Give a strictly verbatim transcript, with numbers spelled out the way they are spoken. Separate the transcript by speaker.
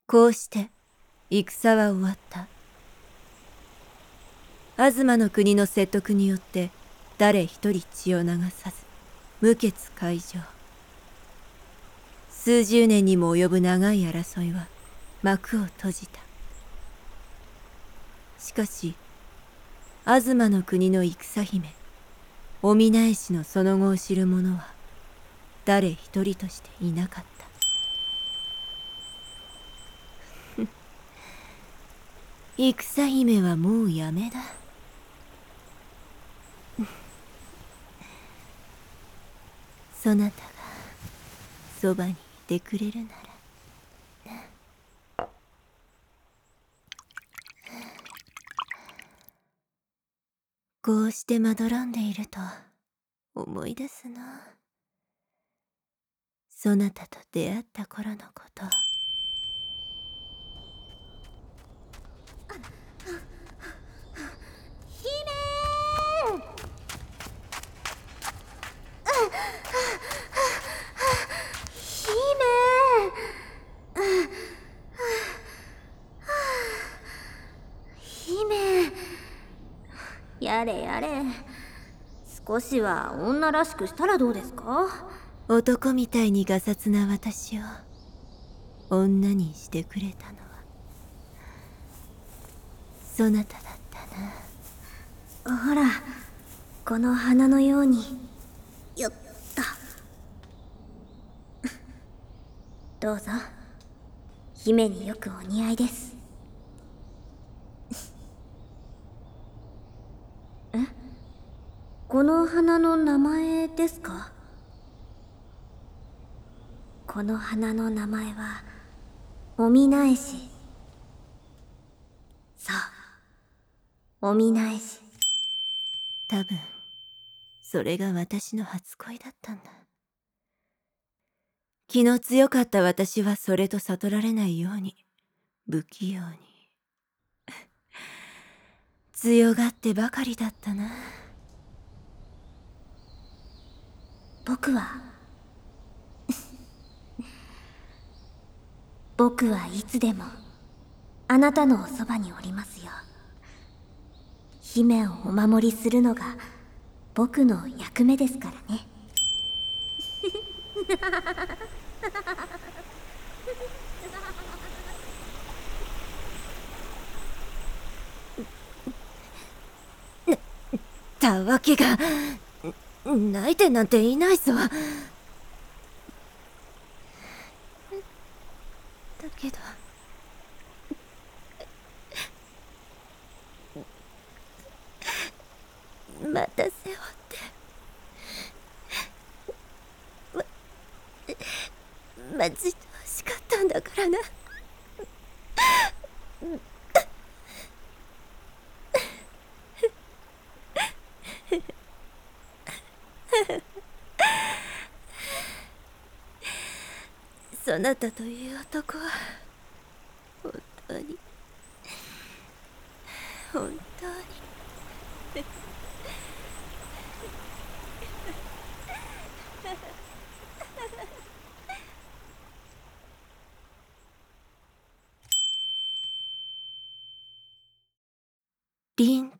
Speaker 1: こうして戦は終わった。東の国の説得によって誰一人血を流さず無血開城。数十年にも及ぶ長い争いは幕を閉じた。しかし東の国の戦姫おみなえしのその後を知る者は誰一人としていなかった。戦姫はもうやめだ。そなたがそばにいてくれるなら。こうしてまどろんでいると思い出すな。そなたと出会った頃のこと。
Speaker 2: やれやれ、少しは女らしくしたらどうですか？
Speaker 1: 男みたいにがさつな私を女にしてくれたのはそなただったな。
Speaker 2: ほら、この花のように。よっとどうぞ、姫によくお似合いです。え、この花の名前ですか？この花の名前はおみなえし。そう、おみなえし。
Speaker 1: 多分それが私の初恋だったんだ。気の強かった私はそれと悟られないように不器用に強がってばかりだったな。
Speaker 2: 僕は僕はいつでもあなたのおそばにおりますよ。姫をお守りするのが僕の役目ですからね。
Speaker 1: たわけが泣いてなんていないぞ。だけどまた背負ってま待ち遠しかったんだからな。そなたという男は本当に本当に凛